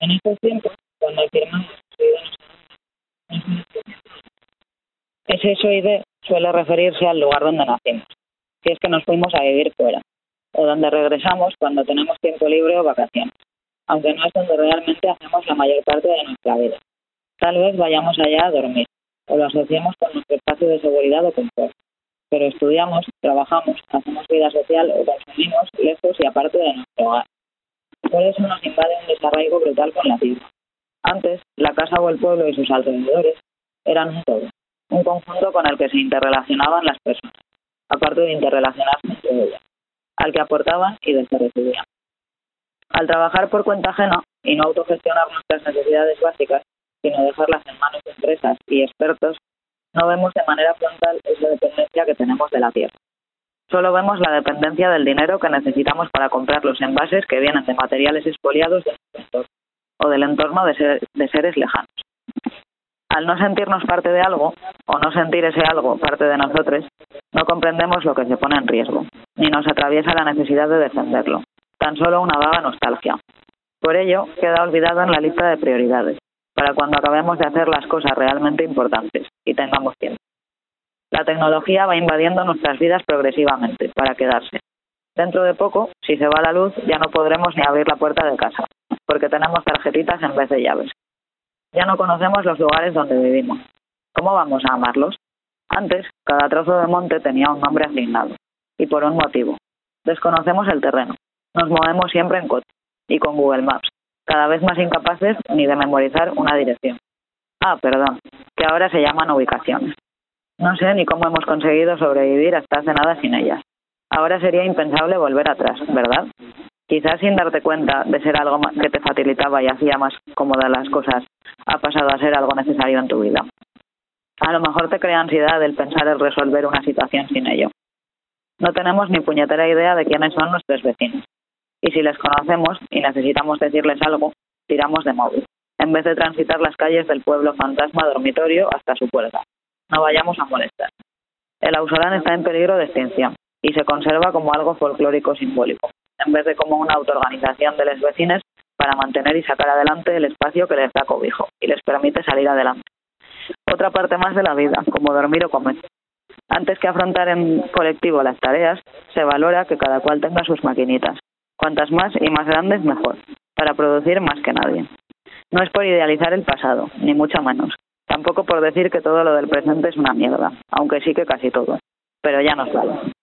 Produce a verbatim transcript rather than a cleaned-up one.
En estos tiempos, cuando afirmamos que soy de ese soy de suele referirse al lugar donde nacimos, si es que nos fuimos a vivir fuera, o donde regresamos cuando tenemos tiempo libre o vacaciones, aunque no es donde realmente hacemos la mayor parte de nuestra vida. Tal vez vayamos allá a dormir, o lo asociemos con nuestro espacio de seguridad o confort, pero estudiamos, trabajamos, hacemos vida social o consumimos lejos y aparte de nuestro hogar. Por eso nos invade un desarraigo brutal con la tierra. Antes, la casa o el pueblo y sus alrededores eran un todo, un conjunto con el que se interrelacionaban las personas, aparte de interrelacionarse entre ellas, al que aportaban y del que recibían. Al trabajar por cuenta ajena y no autogestionar nuestras necesidades básicas, sino dejarlas en manos de empresas y expertos, no vemos de manera frontal esa dependencia que tenemos de la tierra. Solo vemos la dependencia del dinero que necesitamos para comprar los envases que vienen de materiales expoliados de nuestro entorno o del entorno de, ser, de seres lejanos. Al no sentirnos parte de algo, o no sentir ese algo parte de nosotros, no comprendemos lo que se pone en riesgo, ni nos atraviesa la necesidad de defenderlo, tan solo una vaga nostalgia. Por ello, queda olvidado en la lista de prioridades, para cuando acabemos de hacer las cosas realmente importantes y tengamos tiempo. La tecnología va invadiendo nuestras vidas progresivamente, para quedarse. Dentro de poco, si se va la luz, ya no podremos ni abrir la puerta de casa, porque tenemos tarjetitas en vez de llaves. Ya no conocemos los lugares donde vivimos. ¿Cómo vamos a amarlos? Antes, cada trozo de monte tenía un nombre asignado, y por un motivo. Desconocemos el terreno. Nos movemos siempre en coche, y con Google Maps, cada vez más incapaces ni de memorizar una dirección. Ah, perdón, que ahora se llaman ubicaciones. No sé ni cómo hemos conseguido sobrevivir hasta hace nada sin ellas. Ahora sería impensable volver atrás, ¿verdad? Quizás sin darte cuenta de ser algo que te facilitaba y hacía más cómodas las cosas, ha pasado a ser algo necesario en tu vida. A lo mejor te crea ansiedad el pensar en resolver una situación sin ello. No tenemos ni puñetera idea de quiénes son nuestros vecinos. Y si les conocemos y necesitamos decirles algo, tiramos de móvil, en vez de transitar las calles del pueblo fantasma dormitorio hasta su puerta. No vayamos a molestar. El ausolán está en peligro de extinción y se conserva como algo folclórico simbólico, en vez de como una autoorganización de los vecinos para mantener y sacar adelante el espacio que les da cobijo y les permite salir adelante. Otra parte más de la vida, como dormir o comer. Antes que afrontar en colectivo las tareas, se valora que cada cual tenga sus maquinitas. Cuantas más y más grandes, mejor, para producir más que nadie. No es por idealizar el pasado, ni mucho menos. Tampoco por decir que todo lo del presente es una mierda, aunque sí que casi todo. Pero ya nos vale.